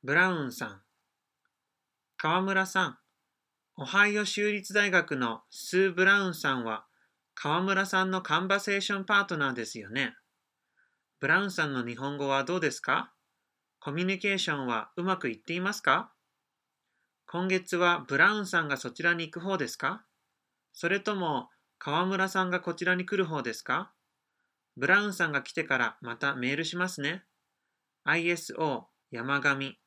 ブラウンさん。川村さん。オハイオ州立大学のスー・ブラウンさんは川村さんのカンバセーションパートナーですよね。ブラウンさんの日本語はどうですか？コミュニケーションはうまくいっていますか？今月はブラウンさんがそちらに行く方ですか？それとも川村さんがこちらに来る方ですか？ブラウンさんが来てからまたメールしますね。ISO 山上